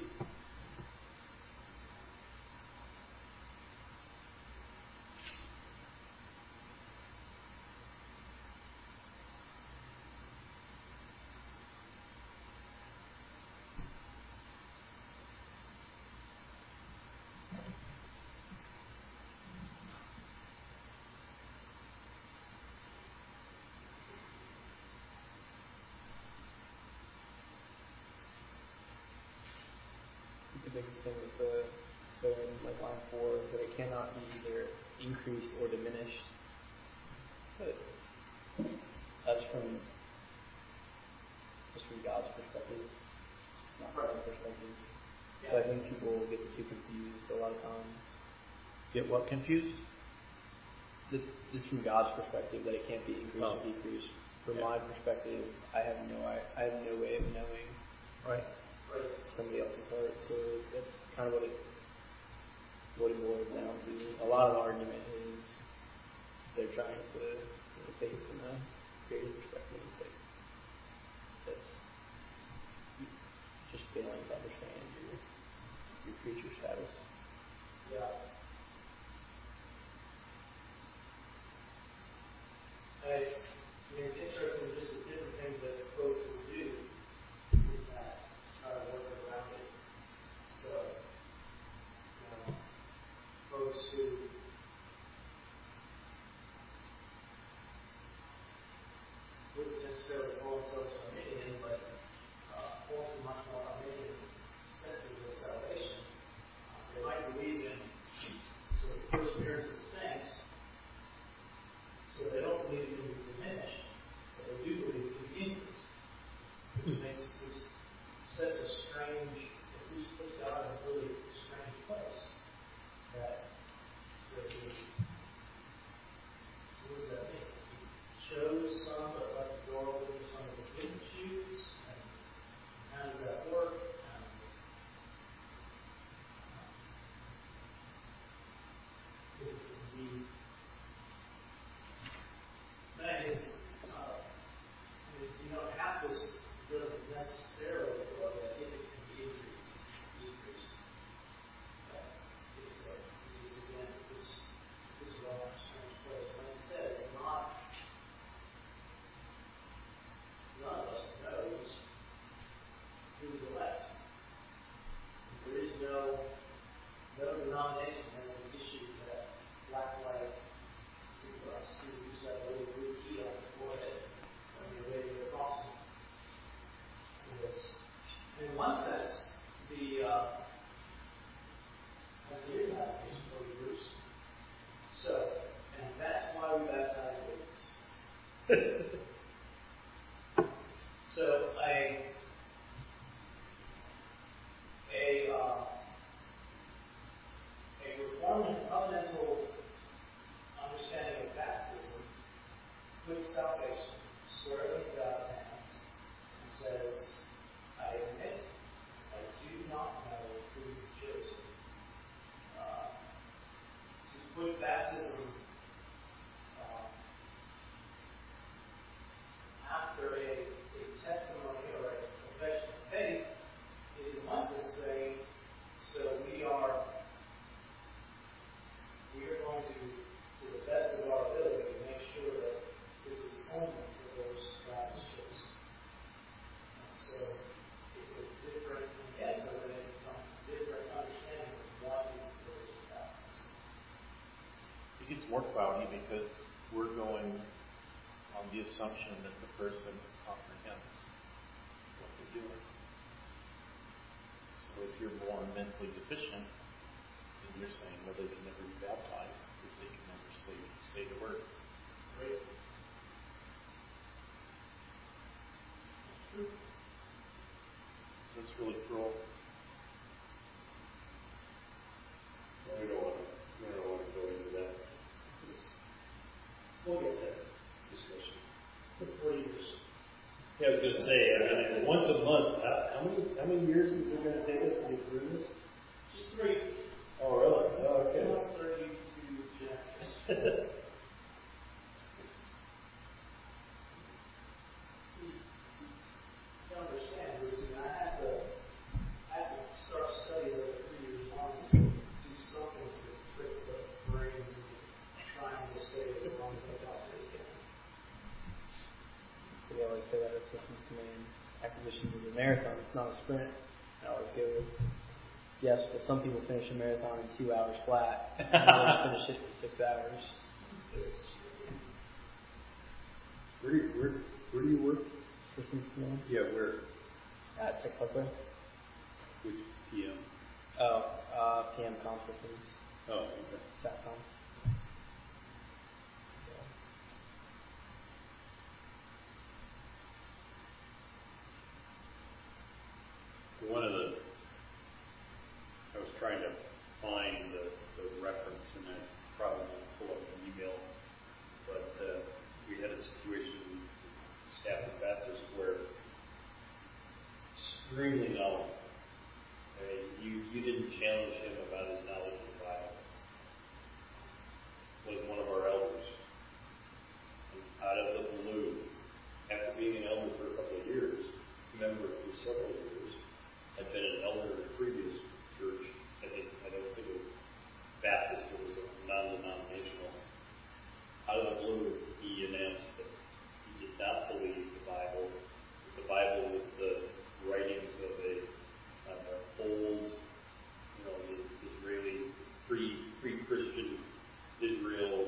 The biggest thing with in like line 4, that it cannot be either increased or diminished. But that's from God's perspective, not from our perspective. So I think people get too confused a lot of times.
Get what confused?
This is from God's perspective, that it can't be increased or decreased. From my perspective, I have no way of knowing somebody else's heart. So that's kind of what it boils down to. A lot of the argument is they're trying to take it from a creative perspective. That's just failing to understand your creature status.
Yeah. It's interesting just the different things that folks will do with that, try to work around it. So, folks who wouldn't necessarily call themselves Arminian, but hold to much more Arminian senses of salvation. They might believe in sort of perseverance of the saints, so they don't believe it can be diminished, but they do believe it can be increased. Which sets a strange, it puts God in a really strange place. So what does that mean? He chose some, but left the door open for some that he didn't choose. And how does that work? Is it to be? It's not. You don't have to really necessarily go that if it can be increased, it can be decreased. It's just again, it's well in a strange place. Like I said, it's not. None of us knows who's elect. There is no denomination has an issue that black light to see who's got a little blue key on his forehead when you're ready to cross him. In one sense, that's the baptism for Bruce. So, and that's why we baptize babies. So not know who He chose. To put baptism after a testimony or a profession of faith is in one sense saying, so we are going to the best of our ability, to make sure that this is only for those God has chosen. And so it's a different, again, so that it becomes a different understanding of what is the purpose of baptism.
It gets more cloudy because we're going on the assumption that the person comprehends what they're doing. So if you're born mentally deficient, then you're saying, well, they can never be baptized because they can never say the words.
Right?
So it's really cruel.
We don't want to go into that.
We'll get there.
Discussion.
For 40 years.
Yeah, I was going to say, I mean, once a month. How many years is it going to take us to get through this?
Just 3.
Oh, really? Oh, okay.
Not 32 chapters. See, you understand, Bruce, I had to start studies over 3 years long to do something to trick the brains and trying to stay as long as I possibly can.
We always say that at Systems Command. Acquisitions is a marathon, it's not a sprint. I always go with, yes, but some people finish a marathon in 2 hours flat. And others finish it in 6 hours.
Where do you work?
Systems Command.
Yeah, where?
At Tech Hardware.
Which PM?
PM Com Systems.
Oh, okay.
SATCOM.
I was trying to find the reference, and I probably won't pull up an email, but we had a situation with Stafford Baptist where extremely knowledgeable. You didn't challenge him about his knowledge of the Bible. Was one of our elders. And out of the blue, after being an elder for a couple of years, member for several years, had been an elder in a previous church. I don't think it was Baptist, it was a non-denominational. Out of the blue, he announced that he did not believe the Bible. The Bible was the writings of an old, Israeli, pre-Christian Israel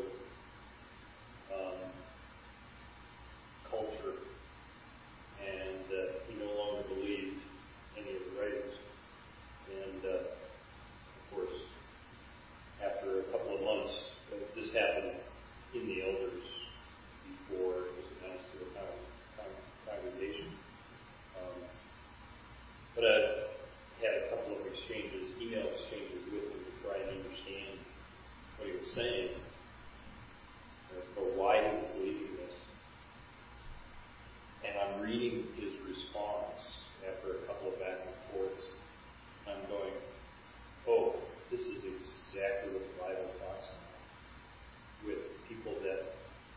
culture, and he no longer believed any of the writings. And of course, after a couple of months, this happened in the elders before it was announced to the congregation. But I had a couple of email exchanges with him to try and understand what he was saying, or why he was believing this. And I'm reading his response after a couple of back and forths. I'm going, oh, this is exactly what the Bible talks about. With people that,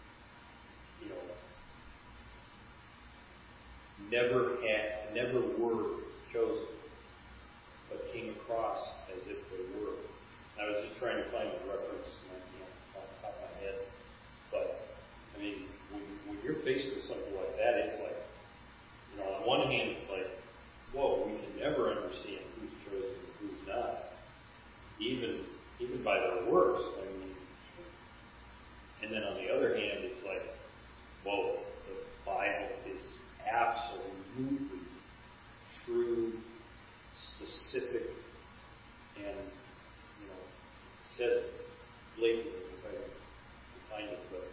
never were chosen, but came across as if they were. I was just trying to find a reference, off the top of my head. But, I mean, when you're faced with something like that, it's like, on one hand, it's like, whoa, we can never understand who's chosen and who's not. Even by their works, I mean. And then on the other hand, it's like, whoa, the Bible is absolutely true, specific, and, says blatantly, if I can find it, but,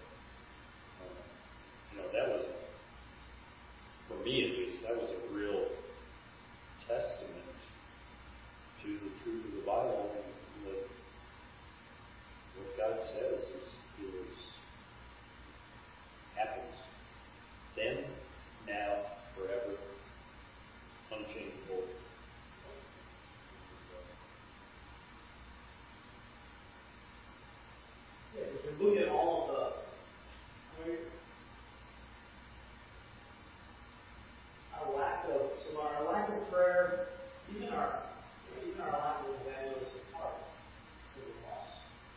that was, for me at least, that was a real testament to the truth of the Bible, and that what God says happens then, now, forever, unchangeable.
we look at all of our lack of prayer, even our lack of evangelistic heart for the lost.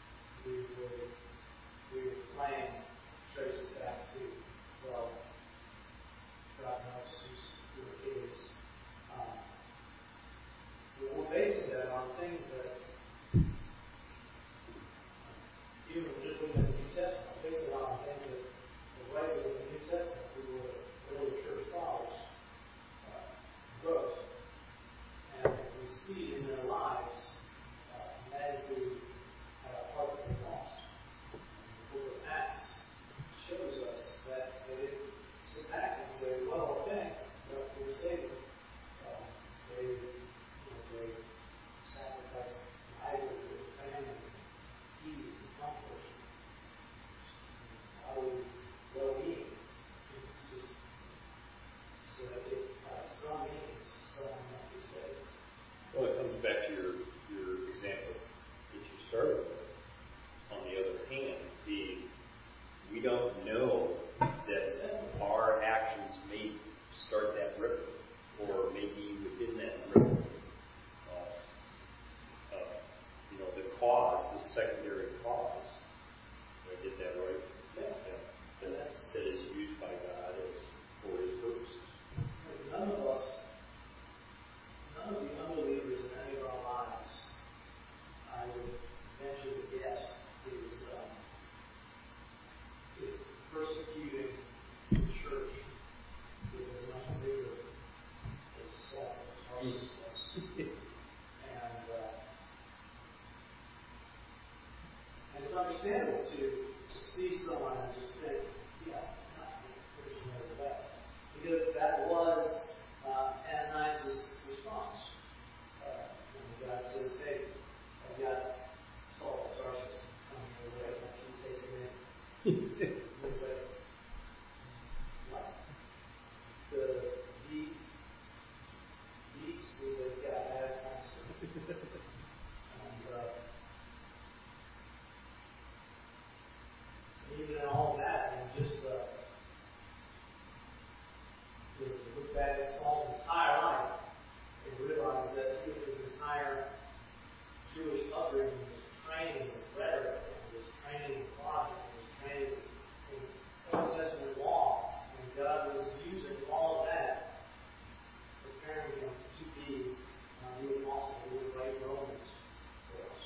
We were playing, trace it back to, well, God knows who it is. We're basing that on things that, even just looking at the New Testament, basing it on things that the writers of the New Testament, who were early church fathers, wrote. And we see in their lives medically heart of the lost. The book of Acts shows us that they didn't sit back and say, well, okay, but we're saved. They sacrificed livelihood, their family, peace, and comfort, well-being, just so that if some means someone might be saved.
Well, it comes back to your example that you started with. On the other hand, we don't know that our actions may start that ripple, or maybe within that ripple. The cause, the secondary cause. Did I get that right? Yeah. That is used by God for His purposes.
None of the unbelievers in any of our lives, I would venture to guess, is persecuting the church with as much vigor as Saul was. And it's understandable to see someone and just think, yeah, not Christian or that. Because that was Ananias' response. When God says, hey, I've got Saul of Tarsus coming your way, I can take him in. He's like, what? The beast was like, yeah, I have cancer. And even in all that, and just to look back at Saul's entire life and realize that his entire Jewish upbringing was training with rhetoric, and was training with logic, and was training in Old Testament law, and God was using all of that, preparing him to be the apostle who would write Romans for us.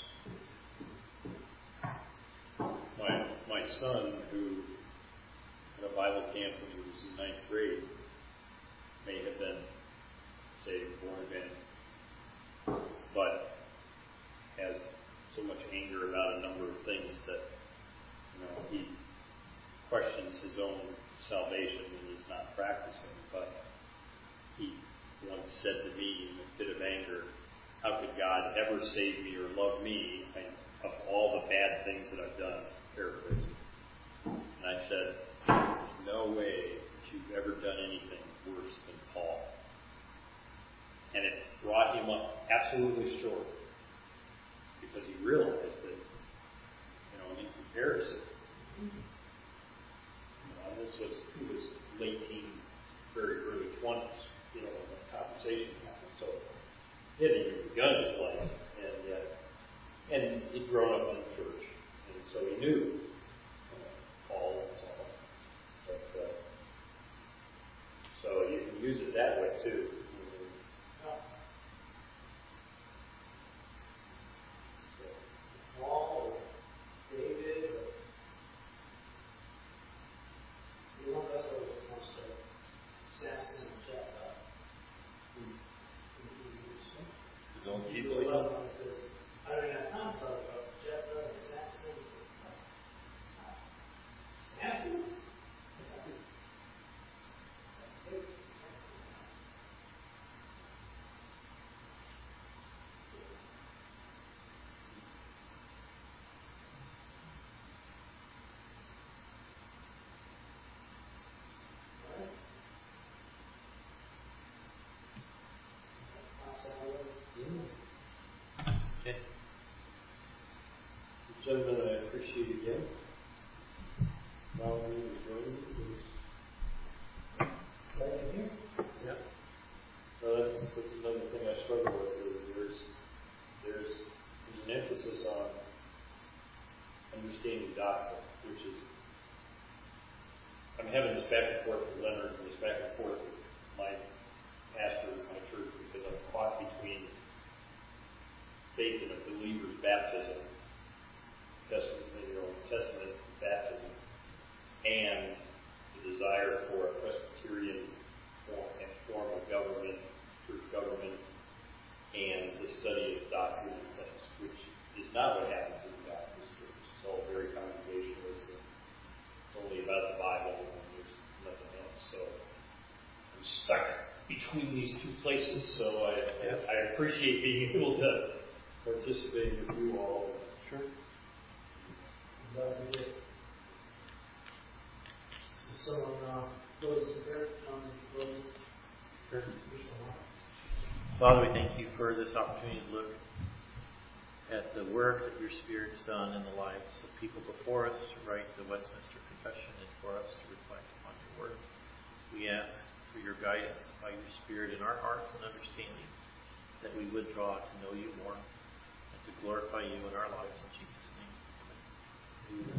My son, who had a Bible camp when he was in 9th grade, may have been saved, born again, but has so much anger about a number of things that he questions his own salvation and he's not practicing. But he once said to me in a fit of anger, "How could God ever save me or love me of all the bad things that I've done?" Paraphrasing. And I said, "There's no way that you've ever done anything worse than Paul." And it brought him up absolutely short, because he realized that, in comparison, he was late teens, very early 20s, when the conversation happened. So he hadn't even begun his life, and he'd grown up in the church, and so he knew Paul and Saul. But so you can use it that way too.
Paul or David or you want that or wants to Samson and Jephthah.
His own
people.
people.
Says, I don't even have time to talk about Jephthah and Samson. Samson?
Gentlemen, I appreciate again Yeah. So that's another thing I struggle with. There's an emphasis on understanding doctrine, which is I'm having this back and forth with Leonard and this back and forth with my pastor at my church because I'm caught between faith in a believer's baptism, testament baptism, and the desire for a Presbyterian form of government, church government, and the study of doctrine and things, which is not what happens in the Baptist church. It's all very congregationalist. It's only about the Bible and there's nothing else. So I'm stuck between these two places. So I appreciate being able to participate with you all.
Sure. Father, we thank you for this opportunity to look at the work that your Spirit's done in the lives of people before us to write the Westminster Confession and for us to reflect upon your word. We ask for your guidance by your Spirit in our hearts and understanding that we would draw to know you more and to glorify you in our lives. In Jesus' name, amen.